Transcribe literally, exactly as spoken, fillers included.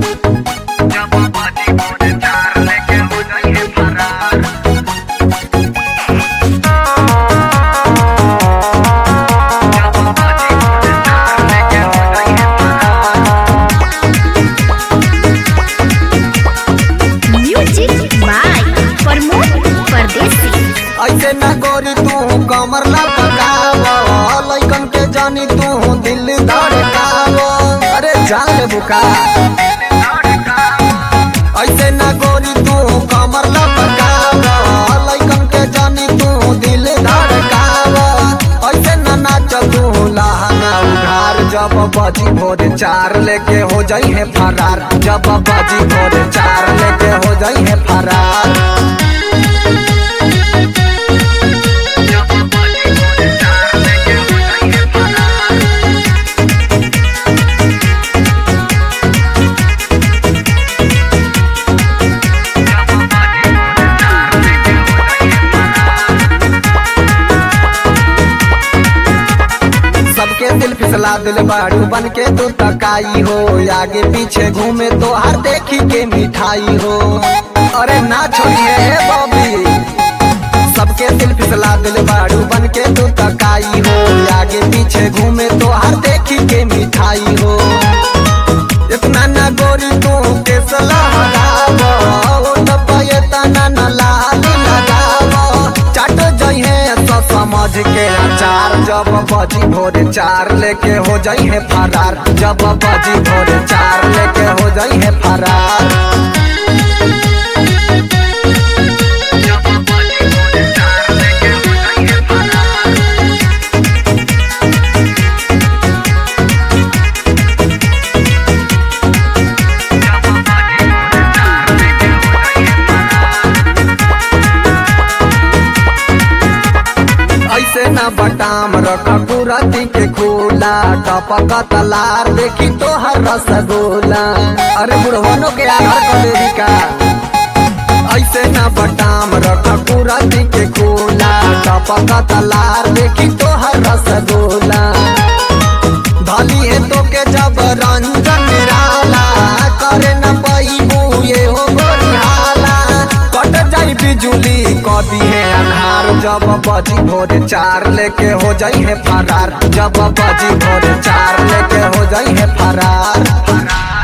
जब बाजी मोरे चार लेके हो जाइए फरार। जब बाजी मोरे चार लेके हो जाइए फरार। म्यूजिक बाय प्रमोद परदेसी। ऐसे ना गोरी तू कमर ला पकाव, लइकन के जानी तू दिल धड़काव। अरे जान ले बुका। ऐसे ना गोरी तू कमर ला पकाव, लइकन के जानी तू दिल धड़काव। ऐसे ना नाच तू लहंगा उघार, जब बाजी भोर चार लेके हो जाई है फरार। जब बाजी भोर चार लेके हो जाई है फरार। सबके दिल फिसला दिल बाड़ू बन के तू तकाई हो, आगे पीछे घूमे तो हर देखी के मिठाई हो। अरे ना छोड़िए बॉबी। सबके दिल फिसला दिल बाड़ू बन के तू तकाई हो, आगे पीछे घूमे तो हर देखी के मिठाई हो। इतना ना गोरी तू के सलाह लगावो, न पाए तना न लाली लगावो। चाट जइहे तो समझ के अचार, जब बाजी भोर चार लेके हो जाई है फरार। जब बाजी भोर चार लेके हो जाई है फरार। जब बाजी मोरे चार लेके हो जाइए फरार। जब बाजी मोरे चार लेके हो जाइए फरार। ऐसे ना बटाम रख कुरती के खोला, टपक तलार देखी तो हर रसगोला। अरे बुढ़वनों के आधार को देरी का। ऐसे ना बटाम रख कुरती के खोला, टपक तलार देखी तो हर रसगोला। धली है तो के जब रंजन निराला, करे न पैबू ये हो गोरिहाला। कट जाई बिजुली कदी है अन्हार, जब बाजी भोर चार लेके हो जाई है फरार। जब बाजी भोर चार लेके हो जाई है फरार।